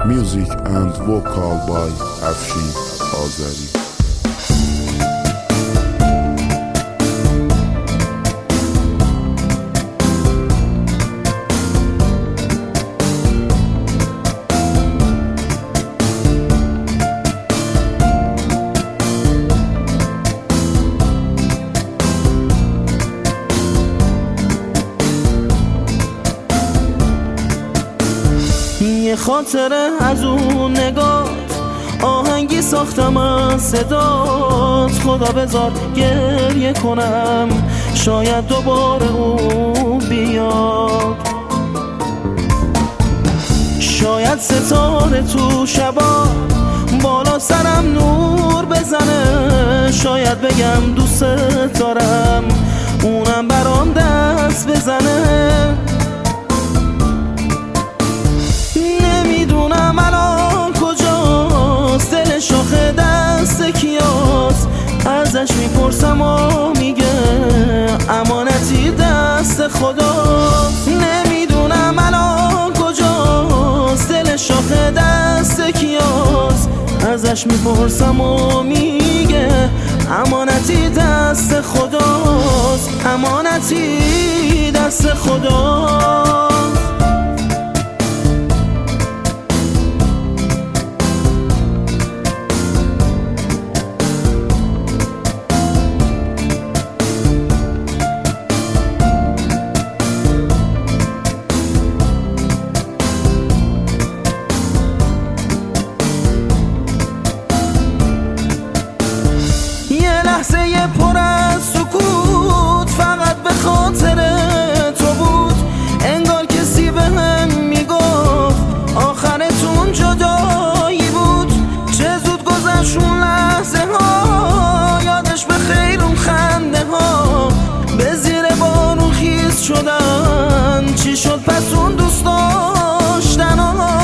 Music and vocal by Afshin Azari. یه خاطره از اون نگات آهنگی ساختم از صدات. خدا بذار گریه کنم شاید دوباره اون بیاد. شاید ستاره تو شبا بالا سرم نور بزنه. شاید بگم دوست دارم اونم برام دست بزنه. نمیدونم الان کجاست، دل شاخ دست کیاست. ازش میپرسم و میگه امانتی دست خداست. نمیدونم الان کجاست، دل شاخ دست کیاست. ازش میپرسم و میگه امانتی دست خداست. امانتی دست خداست. لحظه پر از سکوت فقط به خاطر تو بود. انگار کسی به هم میگفت آخرتون جدایی بود. چه زود گذشت اون لحظه ها، یادش به خیر اون خنده ها. به زیر بارون خیز شدن چی شد پس اون دوست داشتن ها.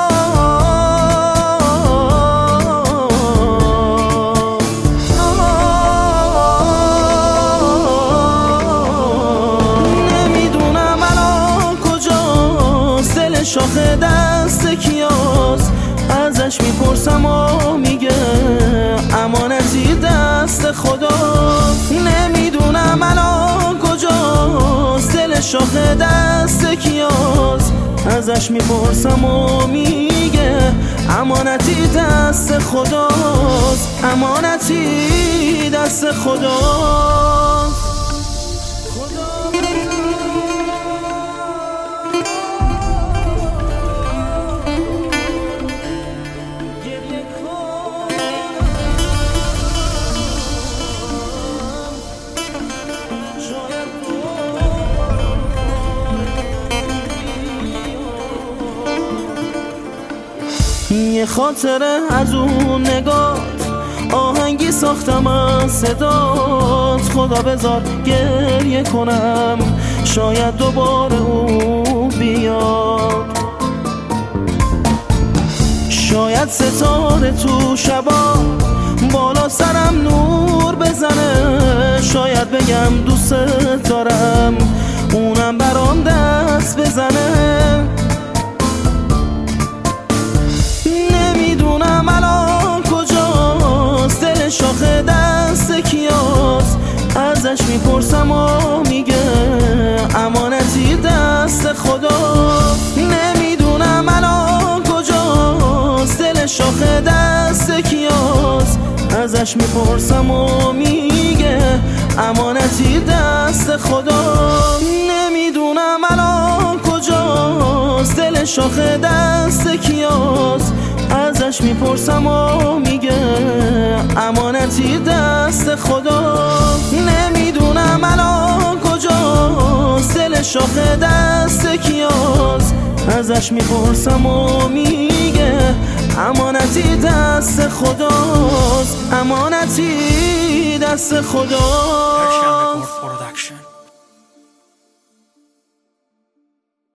شاخ دست کیاست. ازش میپرسم و میگه امانتی دست خداست. نمیدونم الان کجاست، دل شاخ دست کیاست. ازش میپرسم و میگه امانتی دست خداست. امانتی دست خداست. یه خاطره از اون نگات آهنگی ساختم از صدات. خدا بذار گریه کنم شاید دوباره اون بیاد. شاید ستاره تو شبا بالا سرم نور بزنه. شاید بگم دوست دارم اونم برام دست بزنه. نمیدونم الان کجاست، دل شاخ دست کیاست. ازش میپرسم و میگه امانتی دست خداست. نمیدونم الان کجاست، دل شاخ دست کیاست. ازش میپرسم و میگه امانتی دست خداست. نمیدونم الان کجاست، دل شاخ دست کیاست. ازش میپرسم و میگه امانتی دست خداست. نمیدونم الان کجاست، دل شاخ دست کیاست. ازش میپرسم و میگه امانتی دست خداست. امانتی دست خداست.